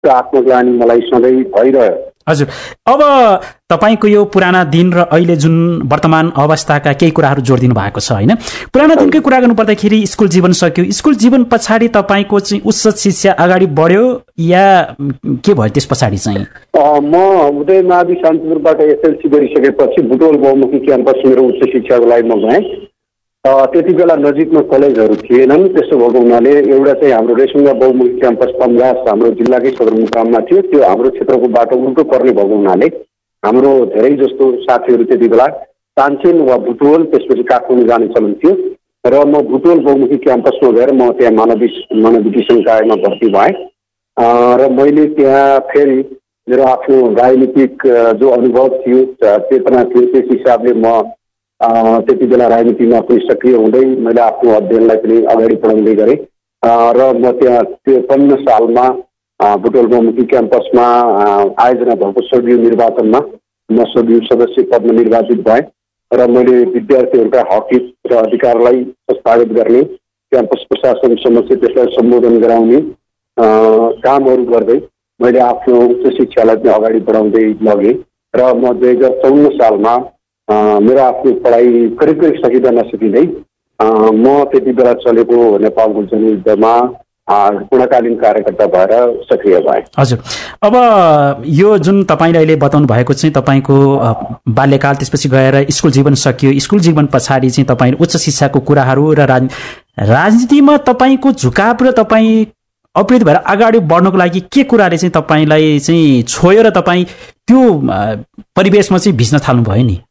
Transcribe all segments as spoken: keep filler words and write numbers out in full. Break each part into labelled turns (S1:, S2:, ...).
S1: आत्मग्लानी मलाई सधैँ भइरह्यो।
S2: हजुर, अब तपाईको यो पुराना दिन र अहिले जुन वर्तमान अवस्थाका केही कुराहरू जोडिदिनु भएको छ होइन। पुराना दिनकै कुरा गर्नुपर्दाखेरि स्कुल जीवन सक्यो, स्कुल जीवन पछाडि तपाईँको चाहिँ उच्च शिक्षा अगाडि बढ्यो या के भयो त्यस पछाडि चाहिँ?
S1: म उदय मावि शान्तिपुरबाट एसएलसी गरिसकेपछि बुटवल बहुमुखी क्याम्पस मेरो उच्च शिक्षाको लागि म गएँ। त्यति बेला नजिकमा कलेजहरू थिएनन्, त्यसो भएको हुनाले एउटा चाहिँ हाम्रो रेसुङ्गा बहुमुखी क्याम्पस तमघास हाम्रो जिल्लाकै सदरमुकाममा थियो। त्यो हाम्रो क्षेत्रको बाटो उल्टो पर्ने भएको हुनाले हाम्रो धेरै जस्तो साथीहरू त्यति बेला तानसेन वा बुटवल त्यसपछि काठमाडौँ जाने चलन थियो र म बुटवल बहुमुखी क्याम्पसमा गएर म त्यहाँ मानव मानविकी संकायमा भर्ती भएँ र मैले त्यहाँ फेरि मेरो आफ्नो राजनीतिक जो अनुभव थियो, चेतना थियो, त्यस हिसाबले म त्यति बेला राजनीतिमा पनि सक्रिय हुँदै मैले आफ्नो अध्ययनलाई पनि अगाडि बढाउँदै गरेँ र म त्यहाँ त्रिपन्न सालमा बुटवल बहुमुखी क्याम्पसमा आयोजना भएको सदीय निर्वाचनमा म सदीय सदस्य पदमा निर्वाचित भएँ र मैले विद्यार्थीहरूका हक र अधिकारलाई संस्थागत गर्ने, क्याम्पस प्रशासन समक्ष त्यसलाई सम्बोधन गराउने कामहरू गर्दै मैले आफ्नो उच्च शिक्षालाई पनि अगाडि बढाउँदै लगेँ र म दुई हजार चौन्न सालमा मेरो आफ्नो पढाइ करिब करिब सकिँदा नसकिँदै म त्यति बेला चलेको नेपालको जनयुद्धमा पूर्णकालीन कार्यकर्ता भएर सक्रिय भए।
S2: हजुर, अब यो जुन तपाईँले अहिले बताउनु भएको चाहिँ तपाईँको बाल्यकाल, त्यसपछि गएर स्कुल जीवन सकियो, स्कुल जीवन पछाडि चाहिँ तपाईँ उच्च शिक्षाको कुराहरू र राज राजनीतिमा तपाईँको झुकाव र तपाईँ अप्रेरित भएर अगाडि बढ्नको लागि के कुराले चाहिँ तपाईँलाई चाहिँ छोयो र तपाईँ त्यो परिवेशमा चाहिँ भिज्न थाल्नुभयो नि?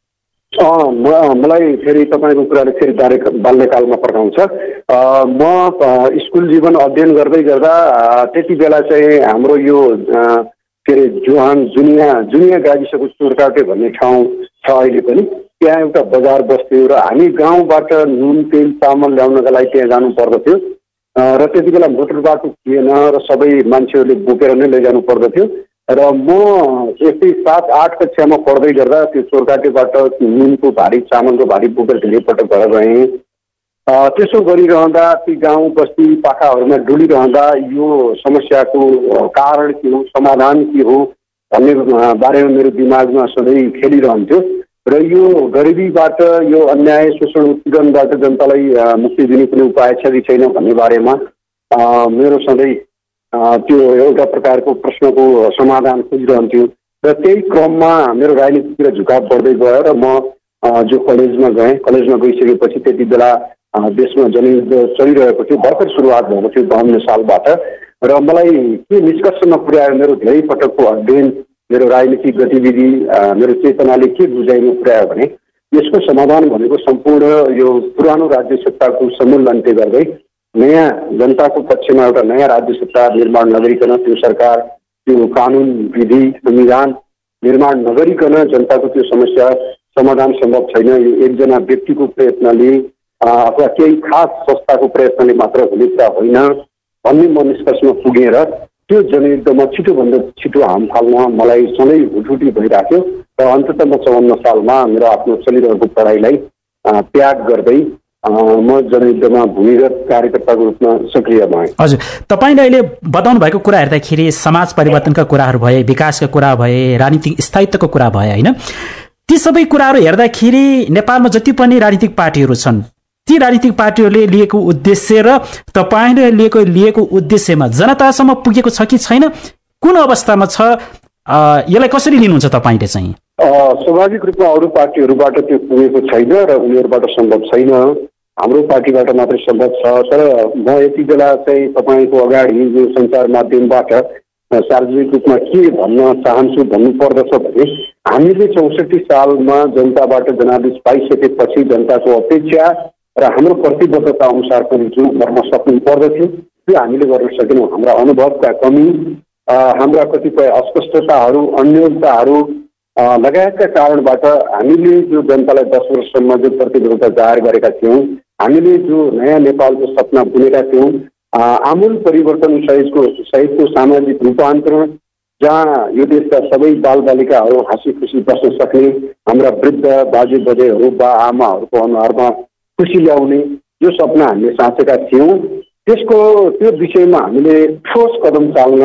S1: मलाई फेरि तपाईँको कुराले फेरि बाल्यकालमा पठाउँछ। म स्कुल जीवन अध्ययन गर्दै गर्दा त्यति बेला चाहिँ हाम्रो यो के अरे जुहान जुनिया जुनिया गाविसको चोरकाटे भन्ने ठाउँ छ अहिले पनि। त्यहाँ एउटा बजार बस्थ्यो र हामी गाउँबाट नुन तेल चामल ल्याउनका लागि त्यहाँ जानु पर्दथ्यो र त्यति बेला मोटर बाटो थिएन र सबै मान्छेहरूले बोकेर नै लैजानु पर्दथ्यो र म यस्तै सात आठ कक्षामा पढ्दै गर्दा त्यो चोरकाटेबाट नुनको भारी चामलको भारी बोकेर धेरै पटक घर गएँ। त्यसो गरिरहँदा ती गाउँ बस्ती पाखाहरूमा डुलिरहँदा यो समस्याको कारण के हो, समाधान के हो भन्ने बारेमा मेरो दिमागमा सधैँ खेलिरहन्थ्यो र यो गरिबीबाट, यो अन्याय शोषण उत्पीडनबाट जनतालाई मुक्ति दिने कुनै उपाय छ कि छैन भन्ने बारेमा मेरो सधैँ त्यो एउटा प्रकारको प्रश्नको समाधान खोजिरहन्थ्यो र त्यही क्रममा मेरो राजनीतितिर झुकाव बढ्दै गयो र म जो कलेजमा गएँ। कलेजमा गइसकेपछि त्यति बेला देशमा जनयुद्ध चलिरहेको थियो, भर्खर सुरुवात भएको थियो बाउन्न सालबाट र मलाई के निष्कर्षमा पुर्यायो, मेरो धेरै पटकको अध्ययन, मेरो राजनीतिक गतिविधि, मेरो चेतनाले के बुझाइमा पुर्यायो भने यसको समाधान भनेको सम्पूर्ण यो पुरानो राज्य सत्ताको समूल अन्त्य गर्दै नयाँ जनताको पक्षमा एउटा नयाँ राज्य सत्ता निर्माण नगरिकन, त्यो सरकार, त्यो कानुन विधि संविधान निर्माण नगरिकन जनताको त्यो समस्या समाधान सम्भव छैन। यो एकजना व्यक्तिको प्रयत्नले अथवा केही खास संस्थाको प्रयत्नले मात्र हुने कुरा होइन भन्ने म निष्कर्षमा पुगेर त्यो जनयुद्धमा छिटोभन्दा छिटो हाम फाल्न मलाई सधैँ हुटहुटी भइराख्यो र अन्ततः म चौवन्न सालमा मेरो आफ्नो चलिरहेको पढाइलाई त्याग गर्दै म जनयुद्धमा भूमिगत कार्यकर्ताको रूपमा सक्रिय भएँ।
S2: हजुर, तपाईँले अहिले बताउनु भएको कुरा हेर्दाखेरि समाज परिवर्तनका कुराहरू भए, विकासका कुरा भए, राजनीतिक स्थायित्वको कुरा भए होइन, ती सबै कुराहरू हेर्दाखेरि नेपालमा जति पनि राजनीतिक पार्टीहरू छन् ती राजनीतिक पार्टीहरूले लिएको उद्देश्य र तपाईँले लिएको लिएको उद्देश्यमा जनतासम्म पुगेको छ कि छैन, कुन अवस्थामा छ, यसलाई कसरी लिनुहुन्छ तपाईँले चाहिँ?
S1: स्वाभाविक रूपमा अरू पार्टीहरूबाट त्यो पुगेको छैन र उनीहरूबाट सम्भव छैन, हाम्रो पार्टीबाट मात्रै सम्भव छ। तर म यति बेला चाहिँ तपाईँको अगाडि यो सञ्चार माध्यमबाट सार्वजनिक रूपमा के भन्न चाहन्छु भन्नु पर्दछ भने हामीले चौसठी सालमा जनताबाट जनादेश पाइसकेपछि जनताको अपेक्षा र हाम्रो प्रतिबद्धता अनुसार पनि जो गर्न सक्नु पर्दथ्यो त्यो हामीले गर्न सकेनौँ। हाम्रा अनुभवका कमी, हाम्रा कतिपय अस्पष्टताहरू, अन्योन्यताहरू लगायतका कारणबाट हामीले जो जनतालाई दस वर्षसम्म जो प्रतिबद्धता जाहेर गरेका थियौँ, हामीले जो नयाँ नेपालको सपना बुनेका थियौँ, आमूल परिवर्तन सहितको सहितको सामाजिक रूपान्तरण जहाँ यो देशका सबै बालबालिकाहरू हाँसी खुसी बस्न सक्ने, हाम्रा वृद्ध बाजे बजेहरू बा आमाहरूको अनुहारमा खुसी ल्याउने जो सपना हामीले साँचेका थियौँ, त्यसको त्यो विषयमा हामीले ठोस कदम चाल्न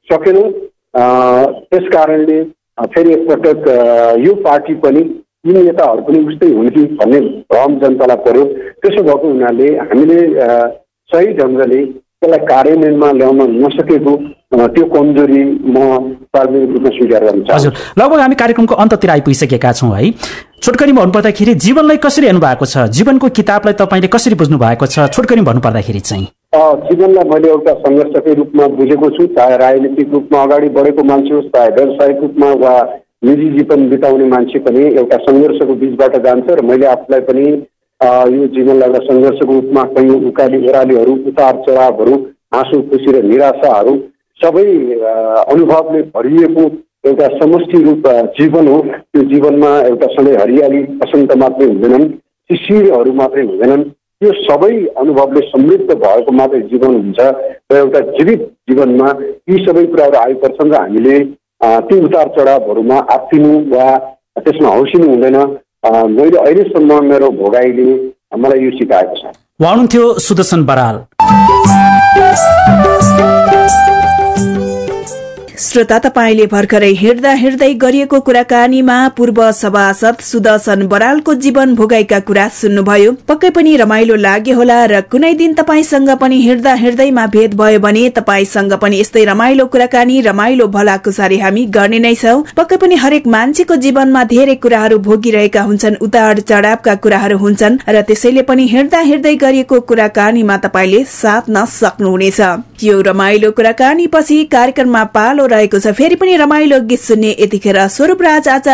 S1: सकेनौँ। त्यस कारणले फेरि एकपटक यो पार्टी पनि यी नेताहरू पनि उस्तै हुन् कि भन्ने भ्रम जनतालाई पर्यो। त्यसो भएको हुनाले हामीले सही ढङ्गले त्यसलाई कार्यान्वयनमा ल्याउन नसकेको त्यो कमजोरी म सार्वजनिक रूपमा स्वीकार गर्न चाहन्छु।
S2: हजुर, लगभग हामी कार्यक्रमको अन्ततिर आइपुगिसकेका छौँ है। छोटकरीमा भन्नुपर्दाखेरि जीवनलाई कसरी हेर्नु भएको छ, जीवनको किताबलाई तपाईँले कसरी बुझ्नु भएको छ, छोटकरीमा भन्नुपर्दाखेरि चाहिँ?
S1: जीवनलाई मैले एउटा सङ्घर्षकै रूपमा बुझेको छु, चाहे राजनीतिक रूपमा अगाडि बढेको मान्छे होस्, चाहे व्यावसायिक रूपमा वा निजी जीवन बिताउने मान्छे पनि एउटा सङ्घर्षको बिचबाट जान्छ र मैले आफूलाई पनि यो जीवनलाई एउटा सङ्घर्षको रूपमा कहीँ उकाली ओह्रालीहरू, उतार चढावहरू, हाँसो खुसी र निराशाहरू सबै अनुभवले भरिएको एउटा समष्टि रूप जीवन हो। त्यो जीवनमा एउटा सधैँ हरियाली वसन्त मात्रै हुँदैनन्, शिशिरहरू मात्रै हुँदैनन्, यो सबै अनुभवले समृद्ध भएको मात्रै जीवन हुन्छ र एउटा जीवित जीवनमा यी सबै कुराहरू आइपर्छन् र हामीले ती उतार चढावहरूमा आत्तिनु वा त्यसमा हौसिनु हुँदैन। मैले अहिलेसम्म मेरो भोगाइले मलाई यो सिकाएको छ।
S2: उहाँ हुनुहुन्थ्यो सुदर्शन बराल।
S3: श्रोता, तपाईले भर्खरै हिँड्दा हिँड्दै गरिएको कुराकानीमा पूर्व सभासद सुदर्शन बरालको जीवन भोगाइका कुरा सुन्नुभयो। पक्कै पनि रमाइलो लाग्यो होला र कुनै दिन तपाईसँग पनि हिँड्दा हिँड्दैमा भेट भयो भने तपाईसँग पनि यस्तै रमाइलो कुराकानी, रमाइलो भलाकुसारी हामी गर्ने नै छौं। पक्कै पनि हरेक मान्छेको जीवनमा धेरै कुराहरू भोगिरहेका हुन्छन्, उतार चढावका कुराहरू हुन्छन् र त्यसैले पनि हिँड्दा हिँड्दै गरिएको कुराकानीमा तपाईले साथ्न सक्नुहुनेछ। यो रमाइलो कुराकानी पछि कार्यक्रममा पालो रहेको छ फेरि पनि रमाइलो गीत सुन्ने। यतिखेर स्वरूप राज आचार्य